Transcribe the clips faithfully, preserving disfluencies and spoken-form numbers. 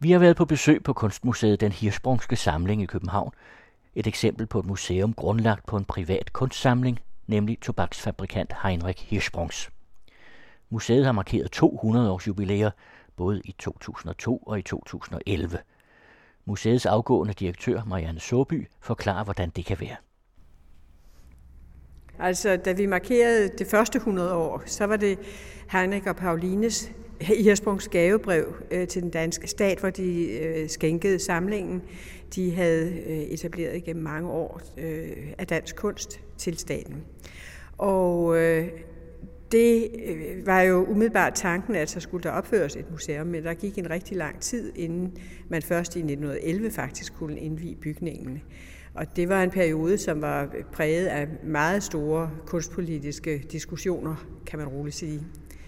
Vi har været på besøg på Kunstmuseet Den Hirschsprungske Samling i København. Et eksempel på et museum grundlagt på en privat kunstsamling, nemlig tobaksfabrikant Heinrich Hirschsprungs. Museet har markeret to hundrede års jubilæer, både i to tusind og to og i to tusind og elleve. Museets afgående direktør, Marianne Søby, forklarer, hvordan det kan være. Altså, da vi markerede det første hundrede år, så var det Heinrich og Paulines Hirschsprungs gavebrev øh, til den danske stat, hvor de øh, skænkede samlingen, de havde øh, etableret igennem mange år øh, af dansk kunst til staten. Og øh, det øh, var jo umiddelbart tanken, at så skulle der opføres et museum, men der gik en rigtig lang tid, inden man først i nitten elleve faktisk kunne indvie bygningen. Og det var en periode, som var præget af meget store kunstpolitiske diskussioner, kan man roligt sige.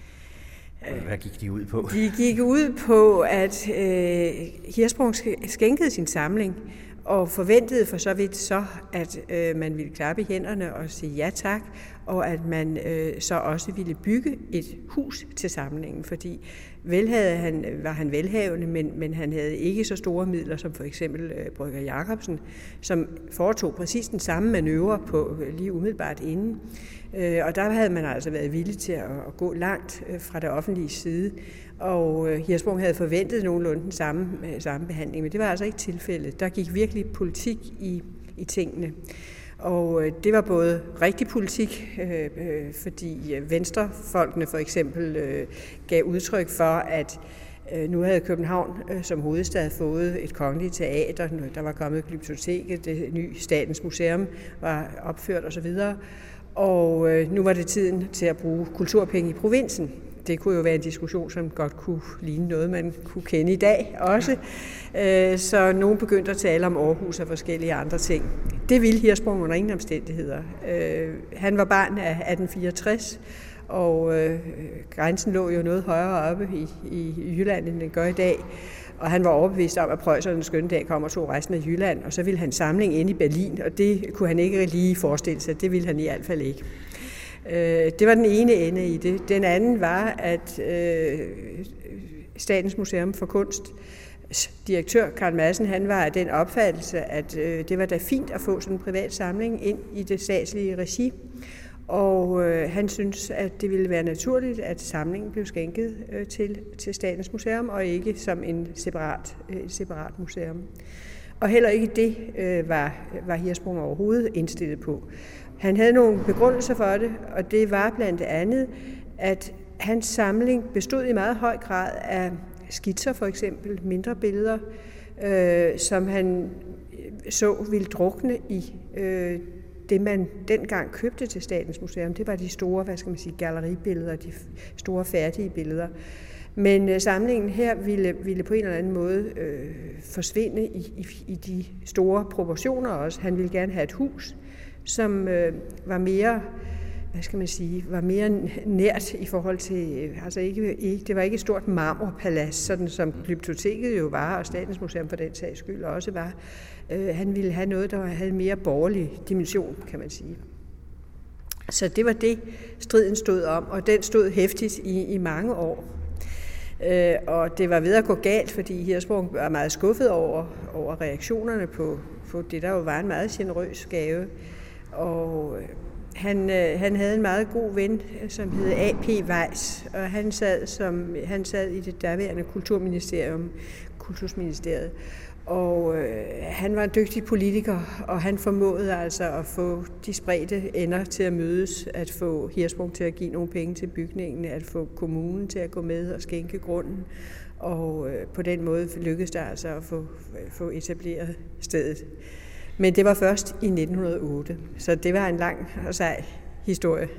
Hvad gik de ud på? De gik ud på, at øh, Hirschsprung skænkede sin samling og forventede for så vidt så, at øh, man ville klappe i hænderne og sige ja tak, og at man øh, så også ville bygge et hus til samlingen, fordi vel havde han, var han velhavende, men, men han havde ikke så store midler som for eksempel øh, Brøgger Jacobsen, som foretog præcis den samme manøvre på øh, lige umiddelbart inden. Øh, og der havde man altså været villig til at, at gå langt øh, fra det offentlige side, og øh, Hirschsprung havde forventet nogenlunde den samme, øh, samme behandling, men det var altså ikke tilfældet. Der gik virkelig politik i, i tingene. Og øh, det var både rigtig politik, øh, øh, fordi venstrefolkene for eksempel øh, gav udtryk for, at øh, nu havde København øh, som hovedstad fået et kongeligt teater, der var kommet Glyptoteket, det nye Statens Museum var opført osv., og øh, nu var det tiden til at bruge kulturpenge i provinsen. Det kunne jo være en diskussion, som godt kunne ligne noget, man kunne kende i dag også. Ja. Så nogen begyndte at tale om Aarhus og forskellige andre ting. Det ville Hirschsprung under ingen omstændigheder. Han var barn af atten fireogtres, og grænsen lå jo noget højere oppe i, i Jylland, end den gør i dag. Og han var overbevist om, at preusserne en skønne dag kom og tog resten af Jylland, og så ville han samling ind i Berlin, og det kunne han ikke lige forestille sig. Det ville han i hvert fald ikke. Det var den ene ende i det. Den anden var, at øh, Statens Museum for Kunst direktør Carl Madsen, han var af den opfattelse, at øh, det var da fint at få sådan en privat samling ind i det statslige regi. Og øh, han synes, at det ville være naturligt, at samlingen blev skænket øh, til, til Statens Museum, og ikke som en separat, øh, separat museum. Og heller ikke det øh, var, var Hirschsprung overhovedet indstillet på. Han havde nogle begrundelser for det, og det var blandt andet, at hans samling bestod i meget høj grad af skitser, for eksempel mindre billeder, øh, som han så ville drukne i øh, det, man dengang købte til Statens Museum. Det var de store, hvad skal man sige, galleribilleder, de store færdige billeder. Men øh, samlingen her ville, ville på en eller anden måde øh, forsvinde i, i, i de store proportioner også. Han ville gerne have et hus, som øh, var mere, hvad skal man sige, var mere nært i forhold til, altså ikke, ikke, det var ikke et stort marmorpalads, sådan som Glyptoteket jo var, og Statens Museum for den sags skyld også var. Øh, han ville have noget, der havde mere borgerlig dimension, kan man sige. Så det var det, striden stod om, og den stod heftigt i, i mange år. Øh, og det var ved at gå galt, fordi Hirschsprung var meget skuffet over, over reaktionerne på, på det, der jo var en meget generøs gave. Og han, øh, han havde en meget god ven, som hed A P Weiss, og han sad, som, han sad i det daværende kulturministerium, Kultusministeriet. Og øh, han var en dygtig politiker, og han formåede altså at få de spredte ender til at mødes, at få Hirschsprung til at give nogle penge til bygningen, at få kommunen til at gå med og skænke grunden. Og øh, på den måde lykkedes det altså at få, få etableret stedet. Men det var først i nitten hundrede og otte, så det var en lang og sej historie.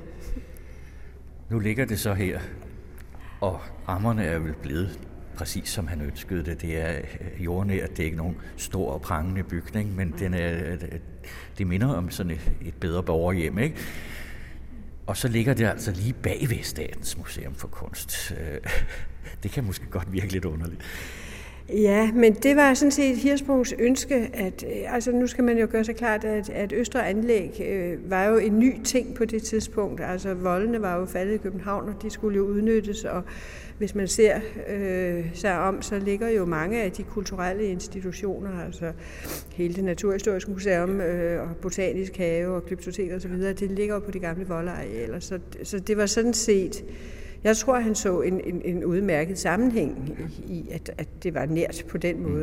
Nu ligger det så her, og rammerne er vel blevet præcis som han ønskede det. Det er jordnært, det er ikke nogen stor og prangende bygning, men den er, det minder om sådan et, et bedre borgerhjem, ikke? Og så ligger det altså lige bag ved Statens Museum for Kunst. Det kan måske godt virke lidt underligt. Ja, men det var sådan set Hirschsprungs ønske, at altså nu skal man jo gøre sig klart, at, at Østre Anlæg øh, var jo en ny ting på det tidspunkt. Altså voldene var jo faldet i København, og de skulle jo udnyttes, og hvis man ser øh, sig om, så ligger jo mange af de kulturelle institutioner, altså hele det Naturhistoriske Museum øh, og Botanisk Have og Glyptotek og så videre, det ligger jo på de gamle voldarealer, så, så det var sådan set. Jeg tror, han så en, en, en udmærket sammenhæng i, i at, at det var nært på den måde.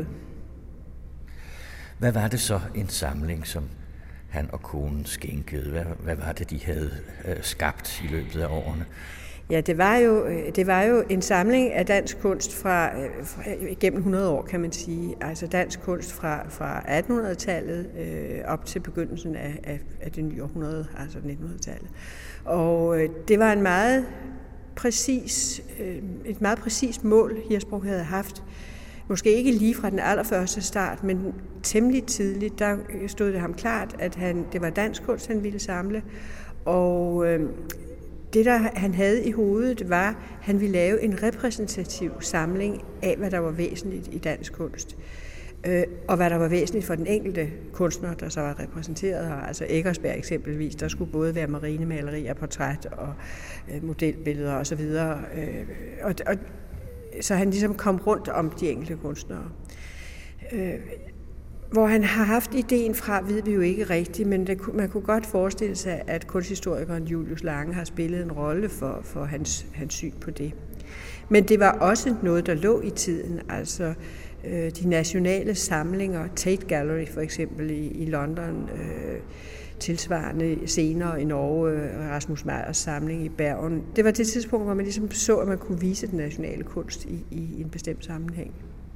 Hvad var det så en samling, som han og konen skænkede? Hvad, hvad var det, de havde øh, skabt i løbet af årene? Ja, det var jo, det var jo en samling af dansk kunst fra, fra gennem hundrede år, kan man sige. Altså dansk kunst fra, fra attenhundredetallet øh, op til begyndelsen af, af, af det nye århundrede, altså nittenhundredetallet. Og øh, det var en meget præcis, et meget præcist mål, Hirschsprung havde haft. Måske ikke lige fra den allerførste start, men temmelig tidligt, der stod det ham klart, at han, det var dansk kunst, han ville samle. Og øh, det, der han havde i hovedet, var, at han ville lave en repræsentativ samling af, hvad der var væsentligt i dansk kunst. Og hvad der var væsentligt for den enkelte kunstner, der så var repræsenteret her. Altså Eckersberg eksempelvis, der skulle både være marinemalerier, portræt og øh, modelbilleder osv. Øh, og, og, så han ligesom kom rundt om de enkelte kunstnere. Øh, hvor han har haft ideen fra, ved vi jo ikke rigtigt, men det, man kunne godt forestille sig, at kunsthistorikeren Julius Lange har spillet en rolle for, for hans, hans syn på det. Men det var også noget, der lå i tiden, altså de nationale samlinger, Tate Gallery for eksempel i, i London, øh, tilsvarende senere i Norge, Rasmus Meyers samling i Bergen. Det var det tidspunkt, hvor man ligesom så, at man kunne vise den nationale kunst i, i en bestemt sammenhæng.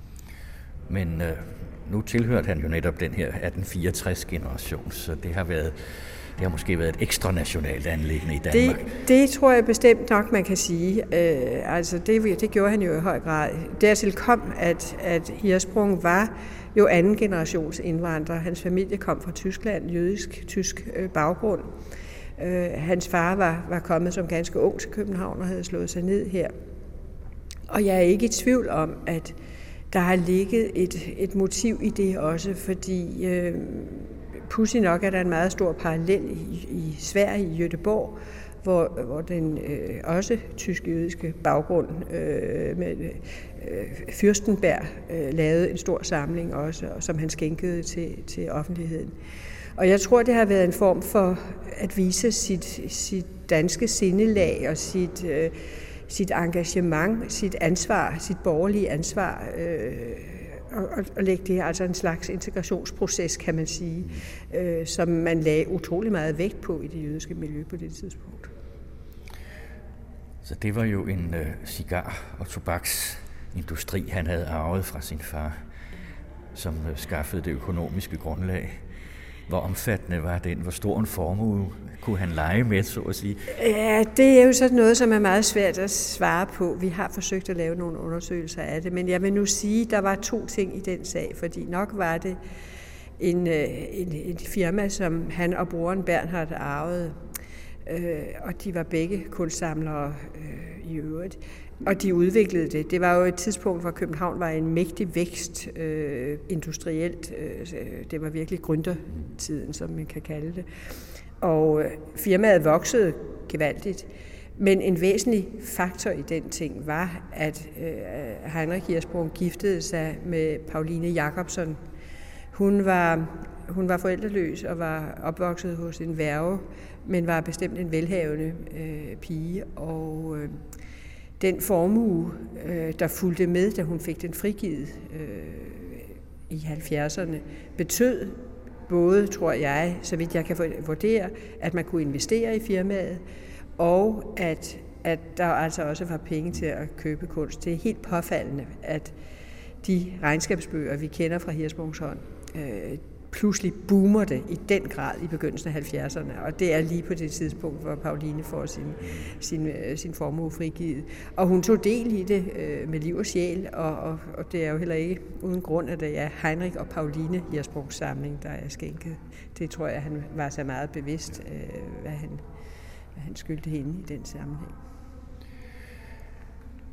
Men øh, nu tilhørte han jo netop den her atten fireogtres-generation, så det har været Det har måske været et ekstra nationalt anliggende i Danmark. Det, det tror jeg bestemt nok, man kan sige. Øh, altså det, det gjorde han jo i høj grad. Dertil kom, at, at Hirschsprung var jo anden generations indvandrer. Hans familie kom fra Tyskland, jødisk-tysk øh, baggrund. Øh, hans far var, var kommet som ganske ung til København og havde slået sig ned her. Og jeg er ikke i tvivl om, at der har ligget et, et motiv i det også, fordi øh, pudsigt nok er der en meget stor parallel i, i Sverige, i Göteborg, hvor, hvor den øh, også tysk-jødiske baggrund øh, med øh, Fürstenberg øh, lavede en stor samling også, som han skænkede til, til offentligheden. Og jeg tror, det har været en form for at vise sit, sit danske sindelag og sit, øh, sit engagement, sit ansvar, sit borgerlige ansvar, øh, og, og lægge det altså en slags integrationsproces, kan man sige, øh, som man lagde utrolig meget vægt på i det jødiske miljø på det tidspunkt. Så det var jo en øh, cigar- og tobaksindustri, han havde arvet fra sin far, som øh, skaffede det økonomiske grundlag. Hvor omfattende var den? Hvor stor en formue kunne han lege med, så at sige? Ja, det er jo sådan noget, som er meget svært at svare på. Vi har forsøgt at lave nogle undersøgelser af det, men jeg vil nu sige, at der var to ting i den sag, fordi nok var det en, en, en firma, som han og broren Bernhard arvede, øh, og de var begge kunstsamlere øh, i øvrigt. Og de udviklede det. Det var jo et tidspunkt, hvor København var en mægtig vækst øh, industrielt. Øh, det var virkelig gründertiden, som man kan kalde det. Og øh, firmaet voksede gevaldigt. Men en væsentlig faktor i den ting var, at øh, Heinrich Hirschsprung giftede sig med Pauline Jacobson. Hun var, hun var forældreløs og var opvokset hos en værge, men var bestemt en velhavende øh, pige. Og øh, den formue, øh, der fulgte med, da hun fik den frigivet øh, i halvfjerdserne, betød både, tror jeg, så vidt jeg kan vurdere, at man kunne investere i firmaet, og at, at der altså også var penge til at købe kunst. Det er helt påfaldende, at de regnskabsbøger, vi kender fra Hirschsprungs hånd, øh, pludselig boomer det i den grad i begyndelsen af halvfjerdserne, og det er lige på det tidspunkt, hvor Pauline får sin, sin, sin formue frigivet. Og hun tog del i det øh, med liv og sjæl, og, og, og det er jo heller ikke uden grund, at det er Heinrich og Pauline Hirschsprungs samling, der er skænket. Det tror jeg, han var så meget bevidst, øh, hvad, han, hvad han skyldte hende i den sammenhæng.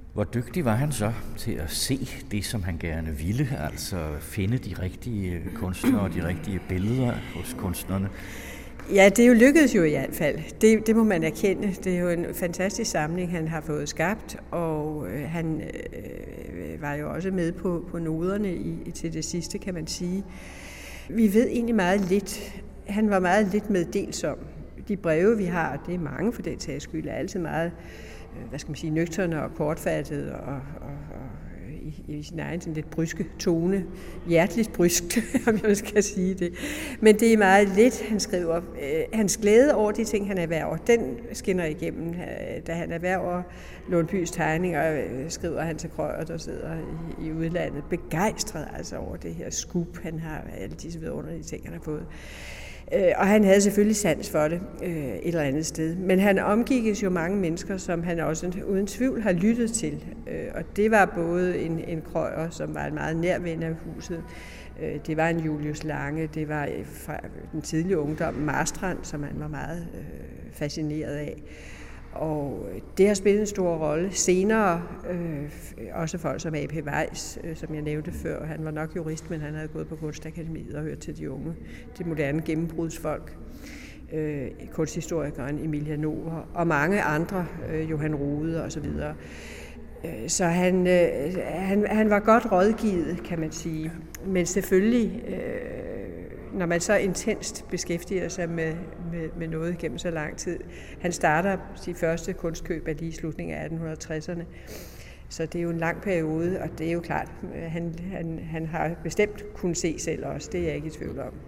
Hvor dygtig var han så til at se det, som han gerne ville, altså finde de rigtige kunstnere og de rigtige billeder hos kunstnerne? Ja, det er jo lykkedes jo i hvert fald. Det, det må man erkende. Det er jo en fantastisk samling, han har fået skabt, og øh, han øh, var jo også med på, på noderne i, til det sidste, kan man sige. Vi ved egentlig meget lidt. Han var meget lidt meddelsom. De breve, vi har, det er mange for den sags skyld, er altid meget, hvad skal man sige, nøgterne og kortfattet og, og, og i, i sin egen sådan lidt bryske tone. Hjerteligt bryskt, om jeg skal sige det. Men det er meget lidt, han skriver. Hans glæde over de ting, han erhverver, den skinner igennem. Da han erhverver Lundbyes tegninger, skriver han til Krøyer, der sidder i, i udlandet, begejstret altså over det her scoop, han har, alle disse vidunderlige ting, han har fået. Og han havde selvfølgelig sans for det øh, et eller andet sted. Men han omgikkes jo mange mennesker, som han også uden tvivl har lyttet til. Øh, og det var både en, en Krøyer, som var en meget nær ven af huset. Øh, det var en Julius Lange. Det var fra den tidlige ungdom Marstrand, som han var meget øh, fascineret af. Og det har spillet en stor rolle. Senere øh, også folk som A P Weiss, øh, som jeg nævnte før. Han var nok jurist, men han havde gået på Kunstakademiet og hørt til de unge, de moderne gennembrudsfolk. Øh, kunsthistorikeren Emilia Nover og mange andre, øh, Johan Rode og så videre. Så han, øh, han, han var godt rådgivet, kan man sige. Men selvfølgelig, øh, når man så intenst beskæftiger sig med, med, med noget gennem så lang tid. Han starter de første kunstkøb af lige i slutningen af atten tresserne. Så det er jo en lang periode, og det er jo klart, han, han, han har bestemt kunnet se selv også. Det er jeg ikke i tvivl om.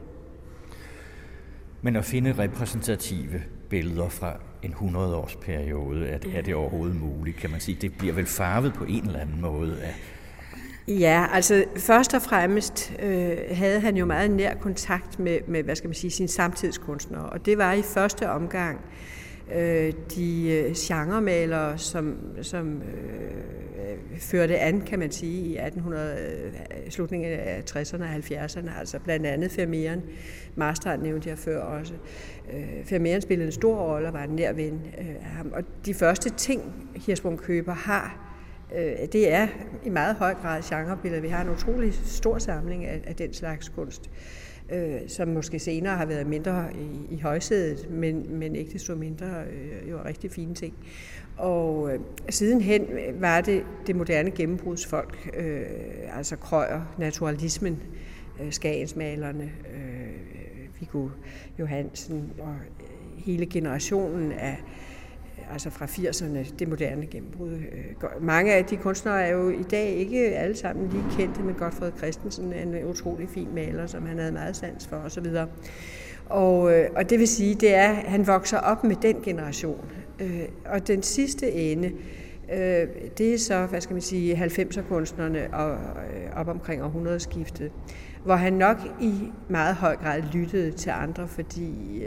Men at finde repræsentative billeder fra en hundrede-års periode, er det, er det overhovedet muligt, kan man sige? Det bliver vel farvet på en eller anden måde af... Ja, altså først og fremmest øh, havde han jo meget nær kontakt med, med, hvad skal man sige, sine samtidskunstnere, og det var i første omgang øh, de øh, genremalere, som, som øh, førte an, kan man sige, i atten hundrede, øh, slutningen af tresserne og halvfjerdserne, altså blandt andet Vermeeren. Marstrand nævnte jeg før også. Øh, Vermeeren spillede en stor rolle og var en nær ven øh, af ham, og de første ting, Hirschsprung Køber har, det er i meget høj grad genrebilleder. Vi har en utrolig stor samling af, af den slags kunst, øh, som måske senere har været mindre i, i højsædet, men, men ikke desto mindre øh, jo rigtig fine ting. Og øh, sidenhen var det det moderne gennembrudsfolk, øh, altså Krøyer, naturalismen, øh, Skagensmalerne, øh, Viggo Johansen og hele generationen af altså fra firserne, det moderne gennembrud. Mange af de kunstnere er jo i dag ikke alle sammen lige kendte, men Godfred Christensen er en utrolig fin maler, som han havde meget sans for osv. Og, og det vil sige, det er, at han vokser op med den generation. Og den sidste ende, det er så, hvad skal man sige, halvfemser-kunstnerne og op omkring århundredeskiftet, hvor han nok i meget høj grad lyttede til andre, fordi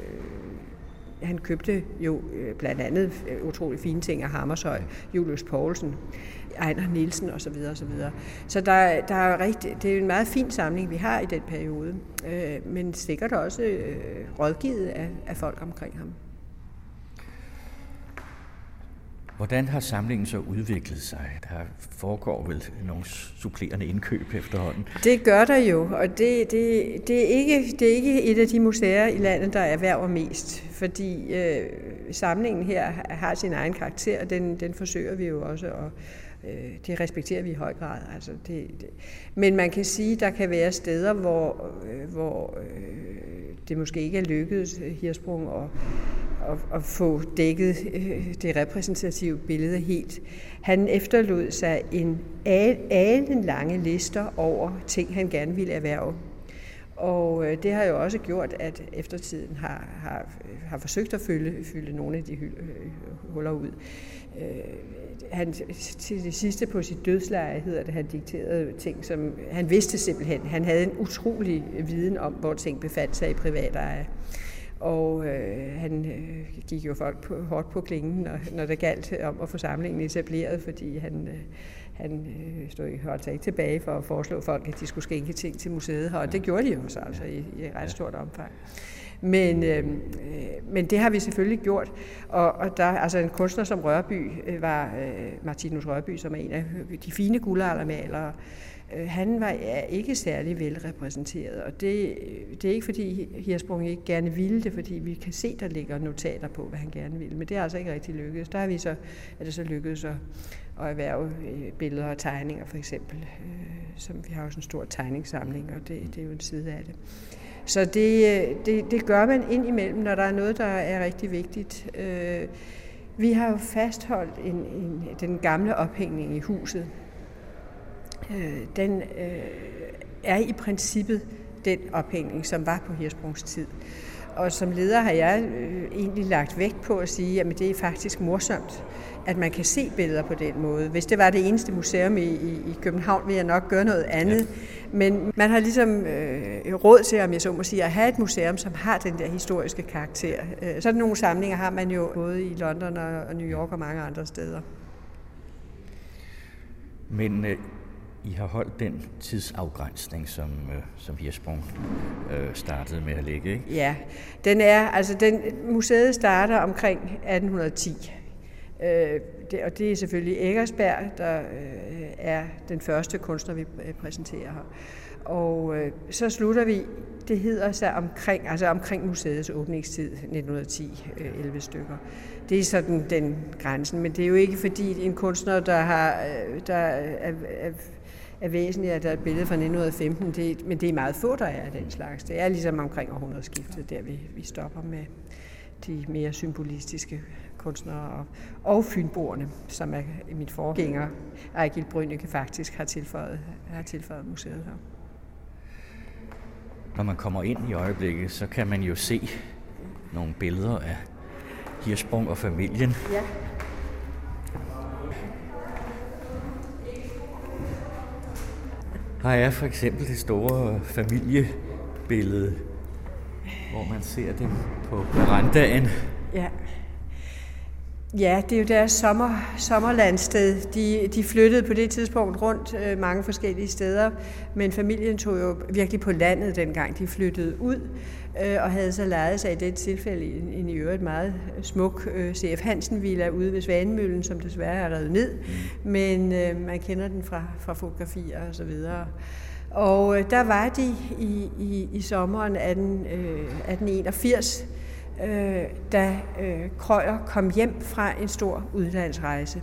han købte jo blandt andet utrolig fine ting af Hammershøi, Julius Poulsen, Ejner Nielsen osv. osv. Så der, der er rigtig, det er en meget fin samling, vi har i den periode, øh, men sikkert også øh, rådgivet af, af folk omkring ham. Hvordan har samlingen så udviklet sig? Der foregår vel nogle supplerende indkøb efterhånden? Det gør der jo, og det, det, det, er, ikke, det er ikke et af de museer i landet, der erhverver mest, fordi øh, samlingen her har sin egen karakter, og den, den forsøger vi jo også, og øh, det respekterer vi i høj grad. Altså det, det. Men man kan sige, at der kan være steder, hvor, øh, hvor øh, det måske ikke er lykkedes Hirschsprung og at få dækket det repræsentative billede helt. Han efterlod sig en alen lange lister over ting, han gerne ville erhverve. Og det har jo også gjort, at eftertiden har, har, har forsøgt at fylde, fylde nogle af de huller ud. Han, til det sidste på sit dødsleje hedder det, han dikterede ting, som han vidste simpelthen. Han havde en utrolig viden om, hvor ting befandt sig i privateje. Og øh, han øh, gik jo folk på, hårdt på klingen, når, når det galt om at få samlingen etableret, fordi han, øh, han øh, stod ikke, holdt sig ikke tilbage for at foreslå folk, at de skulle skænke ting til museet her, og det gjorde de jo så altså i, i et ret stort omfang. Men, øh, men det har vi selvfølgelig gjort, og, og der, altså en kunstner som Rørby øh, var øh, Martinus Rørby, som er en af de fine guldaldermalere. Øh, han var ja, ikke særlig vel repræsenteret, og det, det er ikke fordi Hirschsprung ikke gerne ville det, fordi vi kan se, der ligger notater på, hvad han gerne ville, men det er altså ikke rigtig lykkedes. Der har vi så, er det så lykkedes at, at erhverve øh, billeder og tegninger for eksempel, øh, som vi har jo sådan en stor tegningssamling, og det, det er jo en side af det. Så det, det, det gør man indimellem, når der er noget, der er rigtig vigtigt. Øh, vi har jo fastholdt en, en, den gamle ophængning i huset. Øh, den øh, er i princippet den ophængning, som var på Hirschsprungs tid. Og som leder har jeg øh, egentlig lagt vægt på at sige, at det er faktisk morsomt, at man kan se billeder på den måde. Hvis det var det eneste museum i, i, i København, ville jeg nok gøre noget andet. Ja. Men man har ligesom øh, råd til, om jeg så må sige, at have et museum, som har den der historiske karakter. Øh, sådan nogle samlinger har man jo både i London og, og New York og mange andre steder. Men øh, I har holdt den tidsafgrænsning, som, øh, som Hirschsprung øh, startede med at lægge, ikke? Ja, den er, altså den, museet starter omkring atten ti. Øh, det, og det er selvfølgelig Eckersberg, der øh, er den første kunstner, vi præsenterer her. Og øh, så slutter vi, det hedder sig omkring, altså omkring museets åbningstid, nitten ti, øh, elleve stykker. Det er sådan den grænsen, men det er jo ikke fordi en kunstner, der, har, der er, er, er væsentligt, at der er et billede fra nitten femten, det, men det er meget få, der er af den slags. Det er ligesom omkring århundredeskiftet, der vi, vi stopper med de mere symbolistiske kunstnere og, og fynboerne, som er min forgænger, Ejgil Brünnecke, faktisk har tilføjet, har tilføjet museet her. Når man kommer ind i øjeblikket, så kan man jo se nogle billeder af Hirschsprung og familien. Ja. Her er for eksempel det store familiebillede, hvor man ser dem på verandaen. Ja. Ja, det er jo deres sommer, sommerlandsted. De, de flyttede på det tidspunkt rundt øh, mange forskellige steder, men familien tog jo virkelig på landet dengang de flyttede ud, øh, og havde så lejet sig i det tilfælde en, en i øvrigt meget smuk øh, C F Hansen-villa ude ved Svanemøllen, som desværre er revet ned, men øh, man kender den fra, fra fotografier og så videre. Og øh, der var de i, i, i sommeren atten enogfirs, Øh, da øh, Krøyer kom hjem fra en stor udlandsrejse.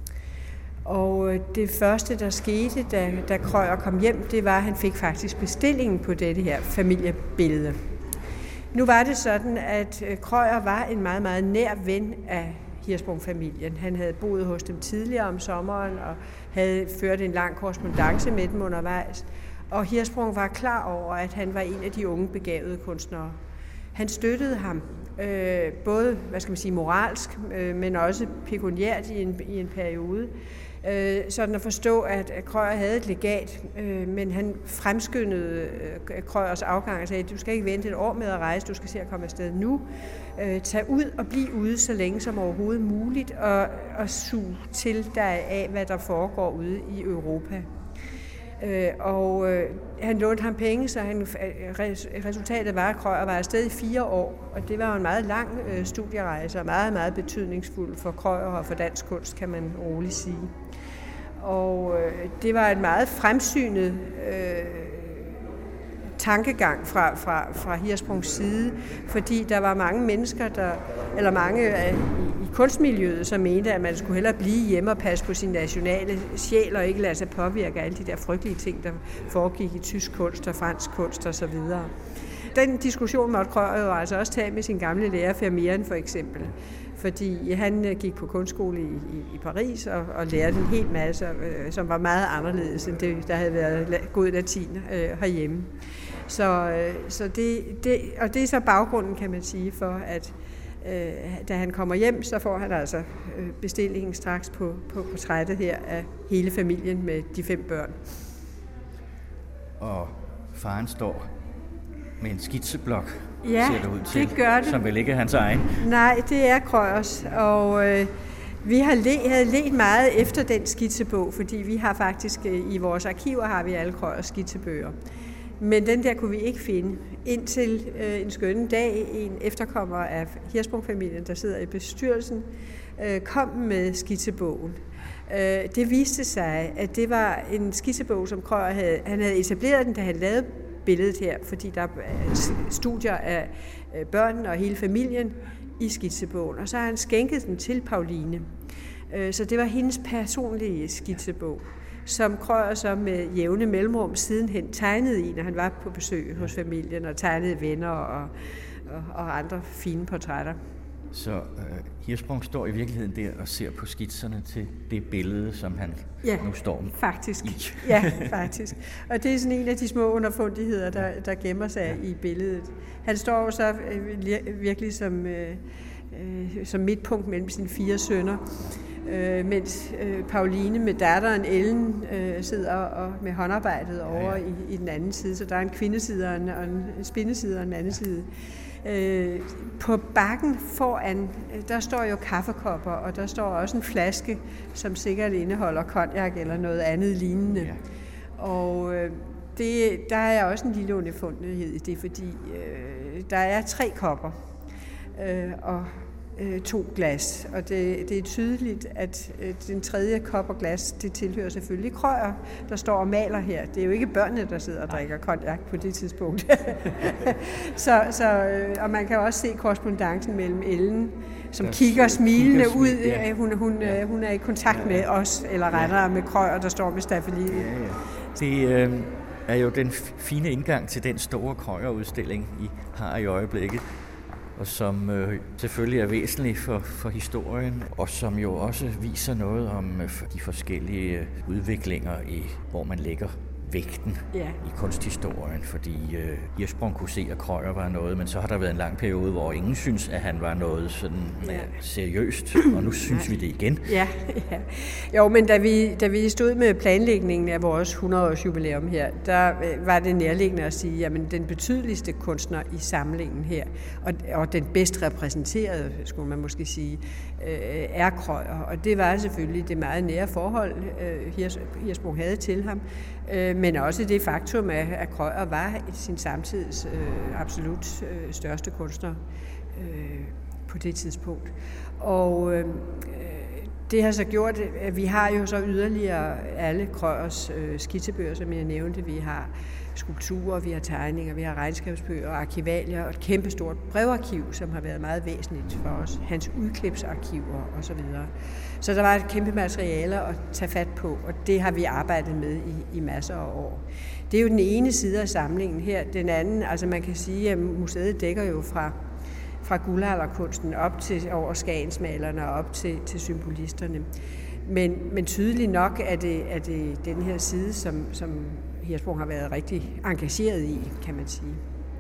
Og øh, det første, der skete, da, da Krøyer kom hjem, det var, at han fik faktisk bestillingen på dette her familiebillede. Nu var det sådan, at øh, Krøyer var en meget, meget nær ven af Hirschsprung-familien. Han havde boet hos dem tidligere om sommeren og havde ført en lang korrespondance med dem undervejs. Og Hirschsprung var klar over, at han var en af de unge begavede kunstnere. Han støttede ham, øh, både hvad skal man sige, moralsk, øh, men også pekuniært i en, i en periode. Øh, sådan at forstå, at Krøyer havde et legat, øh, men han fremskyndede øh, Krøyers afgang og sagde, du skal ikke vente et år med at rejse, du skal se at komme afsted nu. Øh, tag ud og bliv ude så længe som overhovedet muligt, og, og suge til dig af, hvad der foregår ude i Europa. Øh, og øh, han lånte ham penge, så han, resultatet var, at Krøyer var afsted i fire år, og det var jo en meget lang øh, studierejse, og meget, meget betydningsfuld for Krøyer og for dansk kunst, kan man roligt sige. Og øh, det var en meget fremsynet øh, tankegang fra, fra, fra Hirschsprungs side, fordi der var mange mennesker, der, eller mange øh, i kunstmiljøet, som mente, at man skulle hellere blive hjemme og passe på sin nationale sjæl, og ikke lade sig påvirke af alle de der frygtelige ting, der foregik i tysk kunst og fransk kunst osv. Den diskussion måtte Krøyer jo altså også tage med sin gamle lærer Vermeeren for eksempel, fordi han gik på kunstskole i, i, i Paris og, og lærte en hel masse, øh, som var meget anderledes end det, der havde været god latin øh, herhjemme. Så, øh, så det, det, og det er så baggrunden, kan man sige, for at øh, da han kommer hjem, så får han altså øh, bestillingen straks på, på portrættet her af hele familien med de fem børn. Og faren står med en skitseblok, ja, ser det ud til, det gør det. Som vel ikke er hans egen. Nej, det er Krøyers, og øh, vi har le- havde let meget efter den skitsebog, fordi vi har faktisk øh, i vores arkiver har vi alle Krøyers skitsebøger. Men den der kunne vi ikke finde, indtil øh, en skønne dag, en efterkommer af Hirschsprung-familien, der sidder i bestyrelsen, øh, kom med skitsebogen. Øh, det viste sig, at det var en skitsebog, som Krøyer havde, han havde etableret den, da han lavede billedet her, fordi der er studier af børnene og hele familien i skitsebogen, og så har han skænket den til Pauline. Øh, så det var hendes personlige skitsebog, som Krøyer så med jævne mellemrum sidenhen tegnede i, når han var på besøg hos familien, og tegnede venner og, og, og andre fine portrætter. Så øh, Hirschsprung står i virkeligheden der og ser på skitserne til det billede, som han ja, nu står med faktisk. i. Ja, faktisk. Og det er sådan en af de små underfundigheder, der, der gemmer sig ja. i billedet. Han står jo så øh, virkelig som, øh, øh, som midtpunkt mellem sine fire sønner, øh, mens øh, Pauline med datteren Ellen øh, sidder og med håndarbejdet over ja, ja. I, i den anden side. Så der er en kvindeside og en, og en spindeside og en anden side. Øh, på bakken foran, der står jo kaffekopper, og der står også en flaske, som sikkert indeholder cognac eller noget andet lignende. Ja. Og øh, det, der er også en lille underfundighed i det, fordi øh, der er tre kopper øh, og øh, to glas, og det, det er tydeligt, at øh, den tredje kop og glas, det tilhører selvfølgelig Krøyer, der står og maler her. Det er jo ikke børnene, der sidder og drikker cognac på det tidspunkt. så, så, øh, og man kan også se korrespondancen mellem Ellen, som der kigger smilende kigger ud. Ja. Hun, hun, ja. hun er i kontakt ja, ja. med os, eller rettere ja. med Krøyer, der står med staffeli. Ja, ja. Det øh, er jo den fine indgang til den store Krøyer-udstilling, I har i øjeblikket, og som øh, selvfølgelig er væsentlig for, for historien, og som jo også viser noget om øh, de forskellige øh, udviklinger, i, hvor man lægger vægten ja. i kunsthistorien, fordi øh, Hirschsprung kunne se, at Krøyer var noget, men så har der været en lang periode, hvor ingen synes, at han var noget sådan ja. øh, seriøst, og nu synes vi det igen. Ja, ja. Jo, men da vi, da vi stod med planlægningen af vores hundrede-års jubilæum her, der øh, var det nærliggende at sige, jamen den betydeligste kunstner i samlingen her, og, og den bedst repræsenterede, skulle man måske sige, øh, er Krøyer, og det var selvfølgelig det meget nære forhold, øh, Hirschsprung havde til ham, øh, men også det faktum, at Krøyer var sin samtids øh, absolut øh, største kunstner øh, på det tidspunkt. Og øh, det har så gjort, at vi har jo så yderligere alle Krøyers øh, skitsebøger, som jeg nævnte. Vi har skulpturer, vi har tegninger, vi har regnskabsbøger og arkivalier og et kæmpestort brevarkiv, som har været meget væsentligt for os. Hans udklipsarkiver osv. Så der var et kæmpe materiale at tage fat på, og det har vi arbejdet med i, i masser af år. Det er jo den ene side af samlingen her. Den anden, altså man kan sige, at museet dækker jo fra fra guldalderkunsten op til over skagensmalerne og op til, til symbolisterne. Men, men tydeligt nok er det, er det den her side, som, som Hirschsprung har været rigtig engageret i, kan man sige.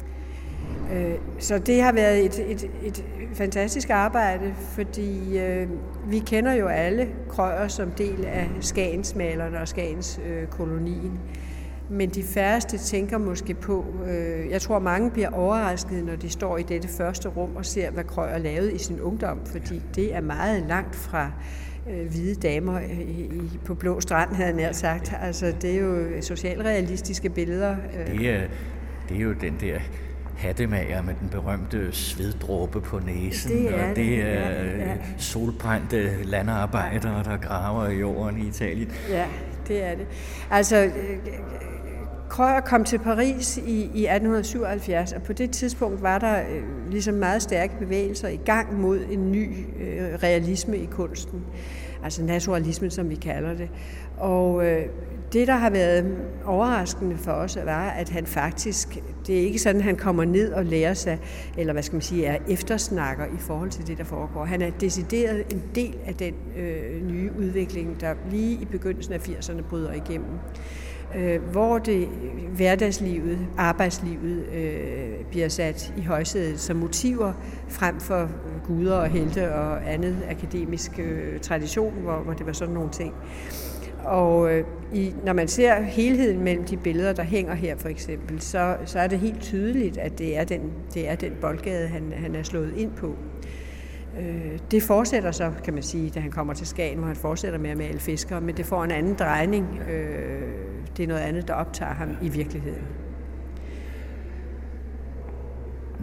Så det har været et, et, et fantastisk arbejde, fordi øh, vi kender jo alle Krøyer som del af skagensmalerne og Skagenskolonien. Men de færreste tænker måske på, øh, jeg tror mange bliver overrasket, når de står i dette første rum og ser, hvad Krøyer lavede i sin ungdom, fordi det er meget langt fra øh, hvide damer i, i, på blå strand, havde jeg nær sagt. Altså, det er jo socialrealistiske billeder. Det er, det er jo den der hattemager med den berømte sveddråbe på næsen, det er og det er ja, ja. solbrændte landarbejdere, der graver i jorden i Italien. Ja, det er det. Altså, Krøyer kom til Paris i, i atten syvoghalvfjerds, og på det tidspunkt var der øh, ligesom meget stærke bevægelser i gang mod en ny øh, realisme i kunsten. Altså naturalisme, som vi kalder det. Og øh, det, der har været overraskende for os, var, at han faktisk, det er ikke sådan, at han kommer ned og lærer sig, eller hvad skal man sige, er eftersnakker i forhold til det, der foregår. Han er decideret en del af den øh, nye udvikling, der lige i begyndelsen af firserne bryder igennem. Øh, hvor det hverdagslivet, arbejdslivet øh, bliver sat i højsædet som motiver frem for guder og helte og andet akademisk øh, tradition, hvor, hvor det var sådan nogle ting. Og øh, i, når man ser helheden mellem de billeder, der hænger her for eksempel, så, så er det helt tydeligt, at det er den, det er den boldgade, han, han er slået ind på. Øh, det fortsætter så, kan man sige, da han kommer til Skagen, hvor han fortsætter med at male fiskere, men det får en anden drejning. Øh, det er noget andet, der optager ham i virkeligheden.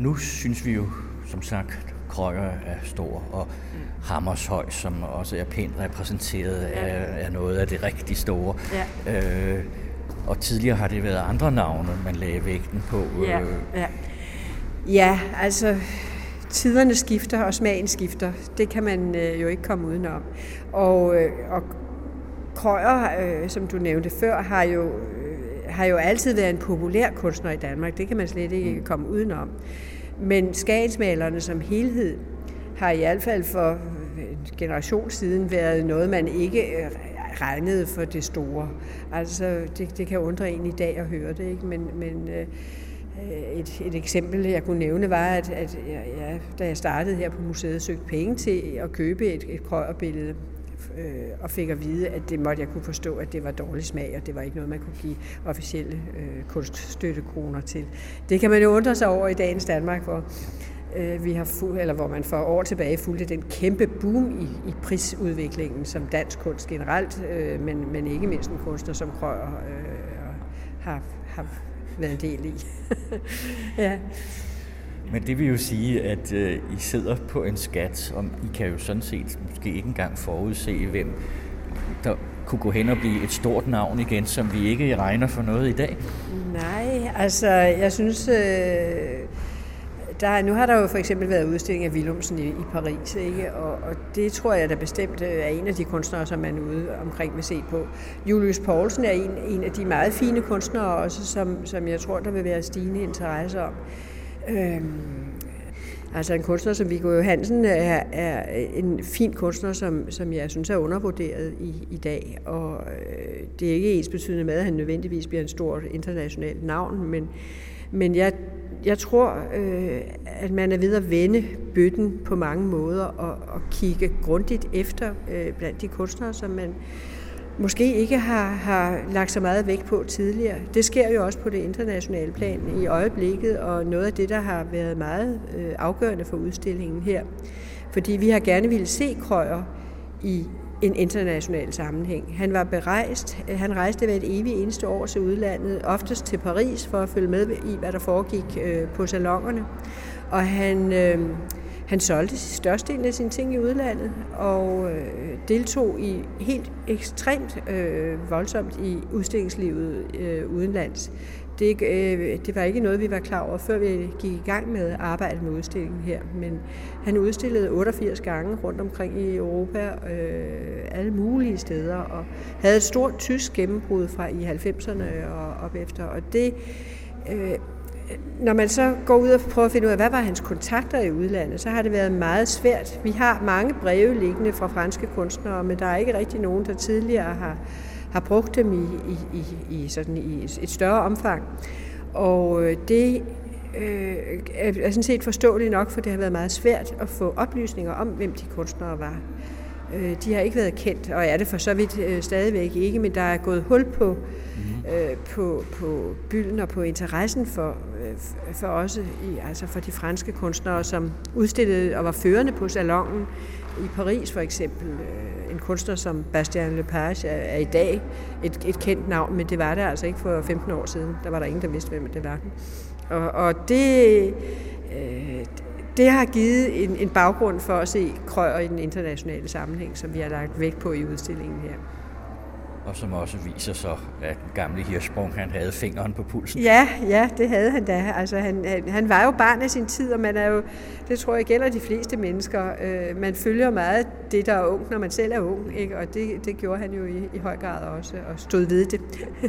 nu synes vi jo, som sagt, Krøyer er stor, og Hammershøi, som også er pænt repræsenteret, ja. er, er noget af det rigtig store. Ja. Øh, og tidligere har det været andre navne, man lagde vægten på. Ja, ja. ja altså tiderne skifter, og smagen skifter. Det kan man øh, jo ikke komme udenom. Og, øh, og Krøyer, øh, som du nævnte før, har jo, øh, har jo altid været en populær kunstner i Danmark. Det kan man slet ikke komme udenom. Men skagensmalerne som helhed har i hvert fald for en generation siden været noget, man ikke regnede for det store. Altså, det, det kan undre en i dag at høre det, ikke? Men, men øh, et, et eksempel, jeg kunne nævne, var, at, at ja, da jeg startede her på museet, søgte penge til at købe et, et Krøyer-billede, øh, og fik at vide, at det måtte jeg kunne forstå, at det var dårlig smag, og det var ikke noget, man kunne give officielle øh, kunststøttekroner til. Det kan man jo undre sig over i dagens Danmark, hvor øh, vi har fu- eller hvor man for år tilbage fulgte den kæmpe boom i, i prisudviklingen som dansk kunst generelt, øh, men, men ikke mindst en kunstner som Krøyer øh, har, har været en del i. Ja. Men det vil jo sige, at øh, I sidder på en skat, og I kan jo sådan set måske ikke engang forudse, hvem der kunne gå hen og blive et stort navn igen, som vi ikke regner for noget i dag. Nej, altså jeg synes, øh, der, nu har der jo for eksempel været udstilling af Willumsen i, i Paris, ikke? Og, og det tror jeg da bestemt er en af de kunstnere, som man ude omkring vil se på. Julius Poulsen er en, en af de meget fine kunstnere også, som, som jeg tror, der vil være stigende interesse om. Øhm, altså en kunstner som Viggo Johansen er, er en fin kunstner, som, som jeg synes er undervurderet i, i dag, og øh, det er ikke ensbetydende med, at han nødvendigvis bliver en stor internationalt navn, men, men jeg, jeg tror, øh, at man er ved at vende bøtten på mange måder og, og kigge grundigt efter øh, blandt de kunstnere, som man måske ikke har, har lagt så meget vægt på tidligere. Det sker jo også på det internationale plan i øjeblikket, og noget af det, der har været meget øh, afgørende for udstillingen her. Fordi vi har gerne ville se Krøyer i en international sammenhæng. Han var berejst. Han rejste hver et evigt eneste år til udlandet, oftest til Paris, for at følge med i, hvad der foregik øh, på salonerne. Og han... Øh, Han solgte størstedelen af sine ting i udlandet og øh, deltog i helt ekstremt øh, voldsomt i udstillingslivet øh, udenlands. Det, øh, det var ikke noget, vi var klar over, før vi gik i gang med at arbejde med udstillingen her. Men han udstillede otteogfirs gange rundt omkring i Europa, øh, alle mulige steder, og havde et stort tysk gennembrud fra i halvfemserne og op efter. Og det... Øh, Når man så går ud og prøver at finde ud af, hvad var hans kontakter i udlandet, så har det været meget svært. Vi har mange breve liggende fra franske kunstnere, men der er ikke rigtig nogen, der tidligere har, har brugt dem i, i, i, i, sådan, i et større omfang. Og det øh, er sådan set forståeligt nok, for det har været meget svært at få oplysninger om, hvem de kunstnere var. De har ikke været kendt, og er det for så vidt øh, stadigvæk ikke, men der er gået hul på, øh, på, på bylden og på interessen for, øh, for også i, altså for de franske kunstnere, som udstillede og var førende på salonen i Paris for eksempel. En kunstner som Bastien Lepage er, er i dag et, et kendt navn, men det var det altså ikke for femten år siden. Der var der ingen, der vidste, hvem det var. Og, og det... Øh, Det har givet en, en baggrund for at se Krøyer i den internationale sammenhæng, som vi har lagt vægt på i udstillingen her. Og som også viser så, at den gamle Hirschsprung, han havde fingeren på pulsen. Ja, ja, det havde han da. Altså, han, han, han var jo barn af sin tid, og man er jo, det tror jeg gælder de fleste mennesker. Øh, man følger meget det, der er ung, når man selv er ung, ikke? Og det, det gjorde han jo i, i høj grad også, og stod ved det. Ja.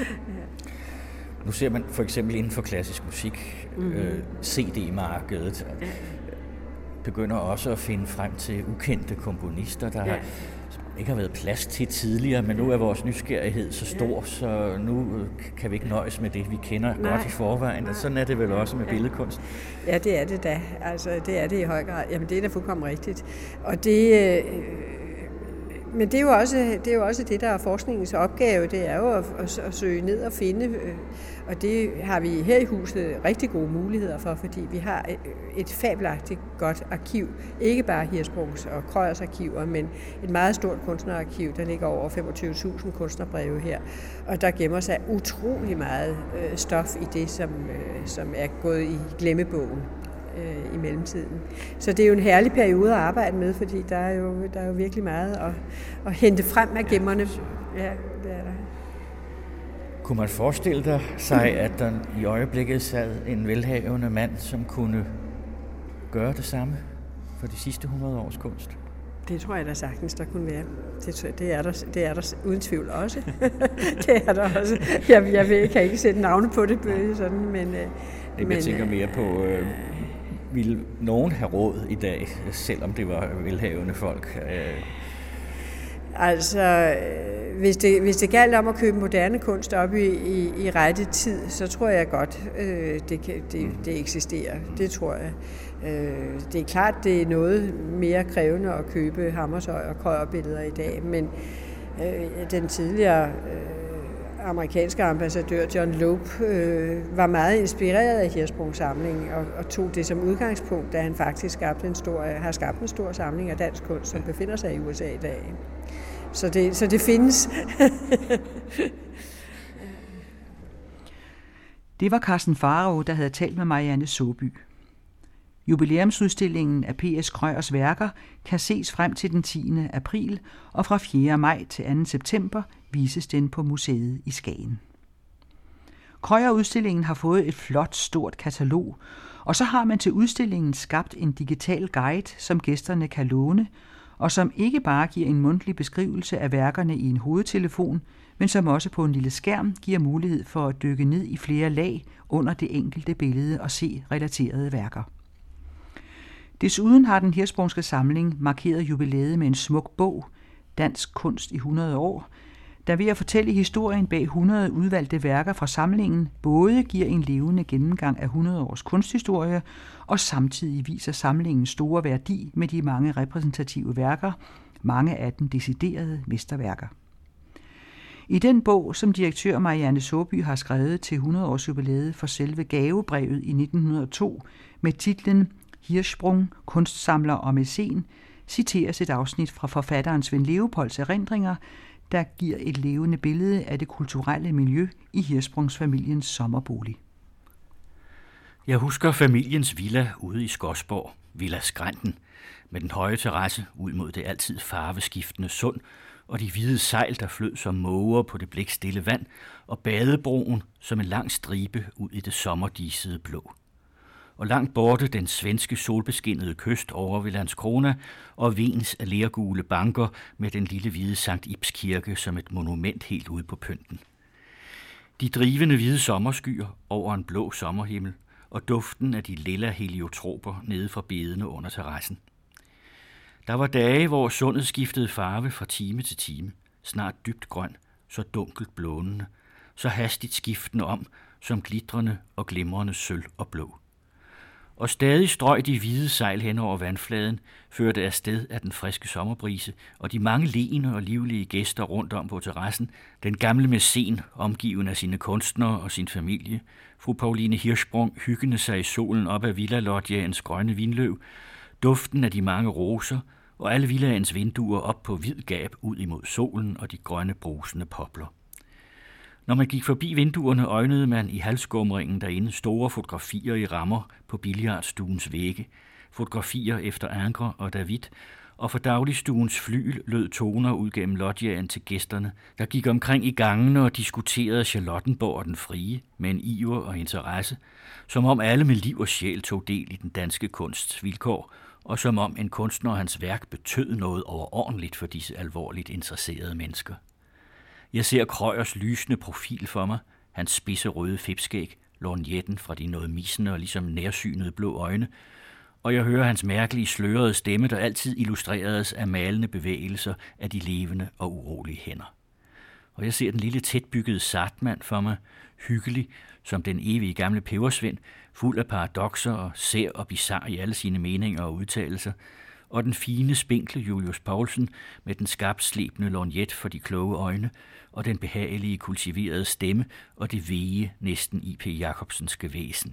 Nu ser man for eksempel inden for klassisk musik, mm-hmm. øh, C D-markedet begynder også at finde frem til ukendte komponister, der ja. har, ikke har været plads til tidligere, men nu er vores nysgerrighed så stor, ja. så nu kan vi ikke nøjes med det, vi kender Nej. godt i forvejen. Og sådan er det vel også med ja. billedkunst. Ja, det er det da. Altså, det er det i høj grad. Jamen, det er da fuldkommen rigtigt. Og det... Øh, Men det er, jo også, det er jo også det, der er forskningens opgave, det er jo at, at, at søge ned og finde, og det har vi her i huset rigtig gode muligheder for, fordi vi har et, et fabelagtigt godt arkiv, ikke bare Hirschsprungs og Krøyers arkiver, men et meget stort kunstnerarkiv, der ligger over femogtyve tusind kunstnerbreve her, og der gemmer sig utrolig meget øh, stof i det, som, øh, som er gået i glemmebogen. øh, i mellemtiden. Så det er jo en herlig periode at arbejde med, fordi der er jo, der er jo virkelig meget at, at hente frem af gemmerne. Ja, det er der. Kunne man forestille dig sig, at der i øjeblikket sad en velhavende mand, som kunne gøre det samme for de sidste hundrede års kunst? Det tror jeg da sagtens, der kunne være. Det, det, er, der, det er der uden tvivl også. det er der også. Jeg, jeg ved, kan ikke sætte navne på det, sådan, men... Det, men, jeg tænker mere på, øh, ville nogen have råd i dag, selvom det var velhavende folk? Øh. Altså, hvis det, hvis det galt om at købe moderne kunst op i, i, i rette tid, så tror jeg godt, øh, det, kan, det, det eksisterer. Det tror jeg. Øh, det er klart, det er noget mere krævende at købe Hammershøi og Krøyer-billeder i dag, men øh, den tidligere øh, amerikanske ambassadør John Loeb øh, var meget inspireret af Hirschsprungs samling og, og tog det som udgangspunkt, da han faktisk skabte en stor, har skabt en stor samling af dansk kunst, som befinder sig i U S A i dag. Så det, så det findes. Det var Carsten Faro, der havde talt med Marianne Søby. Jubilæumsudstillingen af P S Krøyers værker kan ses frem til den tiende april, og fra fjerde maj til anden september vises den på museet i Skagen. Krøyer-udstillingen har fået et flot, stort katalog, og så har man til udstillingen skabt en digital guide, som gæsterne kan låne, og som ikke bare giver en mundtlig beskrivelse af værkerne i en hovedtelefon, men som også på en lille skærm giver mulighed for at dykke ned i flere lag under det enkelte billede og se relaterede værker. Desuden har den Hirschsprungske samling markeret jubilæet med en smuk bog, Dansk kunst i hundrede år, der ved at fortælle historien bag hundrede udvalgte værker fra samlingen både giver en levende gennemgang af hundrede års kunsthistorie og samtidig viser samlingens store værdi med de mange repræsentative værker, mange af dem deciderede mesterværker. I den bog, som direktør Marianne Søby har skrevet til hundrede års jubilæet for selve gavebrevet i nitten hundrede og to med titlen Hirschsprung, kunstsamler og mæcen, citeres et afsnit fra forfatteren Svend Leopolds erindringer, der giver et levende billede af det kulturelle miljø i Hirschsprungsfamiliens sommerbolig. Jeg husker familiens villa ude i Skodsborg, Villa Skrænten, med den høje terrasse ud mod det altid farveskiftende sund, og de hvide sejl, der flød som måger på det blikstille vand, og badebroen som en lang stribe ud i det sommerdisede blå. Og langt borte den svenske solbeskinnede kyst over ved Landskrona og Wiens lergule banker med den lille hvide Sankt Ibs kirke som et monument helt ude på pynten. De drivende hvide sommerskyer over en blå sommerhimmel og duften af de lilla heliotroper nede fra bedene under terrassen. Der var dage, hvor sundet skiftede farve fra time til time, snart dybt grøn, så dunkelt blånende, så hastigt skiftende om, som glitrende og glimrende sølv og blå. Og stadig strøg de hvide sejl hen over vandfladen, førte afsted af den friske sommerbrise, og de mange leende og livlige gæster rundt om på terrassen, den gamle mæcen, omgiven af sine kunstnere og sin familie, fru Pauline Hirschsprung hyggende sig i solen op af villalodjagens grønne vinløv, duften af de mange roser, og alle villaens vinduer op på hvid gab ud imod solen og de grønne brusende popler. Når man gik forbi vinduerne, øjnede man i halvskumringen derinde store fotografier i rammer på billiardstuens vægge, fotografier efter Ingres og David, og fra dagligstuens flyl lød toner ud gennem lodjaen til gæsterne, der gik omkring i gangene og diskuterede Charlottenborg og den frie med en iver og interesse, som om alle med liv og sjæl tog del i den danske kunsts vilkår, og som om en kunstner og hans værk betød noget overordentligt for disse alvorligt interesserede mennesker. Jeg ser Krøyers lysende profil for mig, hans spidse røde fipskæg, lorgnetten fra de noget misende og ligesom nærsynede blå øjne, og jeg hører hans mærkelige slørede stemme, der altid illustreredes af malende bevægelser af de levende og urolige hænder. Og jeg ser den lille tætbyggede sartmand for mig, hyggelig som den evige gamle pebersvend, fuld af paradokser og sær og bizarr i alle sine meninger og udtalelser, og den fine, spinkle Julius Poulsen med den skarpt slebende lorgnet for de kloge øjne, og den behagelige, kultiverede stemme og det vege, næsten I P Jacobsenske væsen.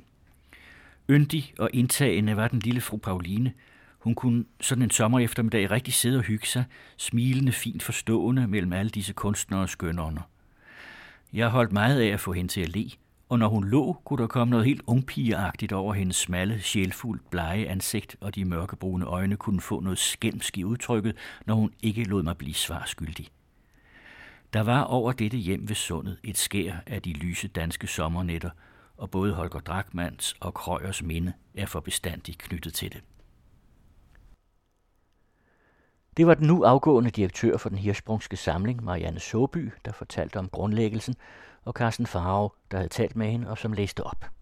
Yndig og indtagende var den lille fru Pauline. Hun kunne sådan en sommer eftermiddag rigtig sidde og hygge sig, smilende fint forstående mellem alle disse kunstnere og skønånder. Jeg holdt meget af at få hende til at le, og når hun lå, kunne der komme noget helt ungpigeagtigt over hendes smalle, sjælfuldt blege ansigt, og de mørkebrune øjne kunne få noget skælmsk i udtrykket, når hun ikke lod mig blive svarskyldig. Der var over dette hjem ved sundet et skær af de lyse danske sommernætter, og både Holger Drachmanns og Krøyers minde er for bestandigt knyttet til det. Det var den nu afgående direktør for den Hirschsprungske Samling, Marianne Såby, der fortalte om grundlæggelsen, og Carsten Farve, der havde talt med hende og som læste op.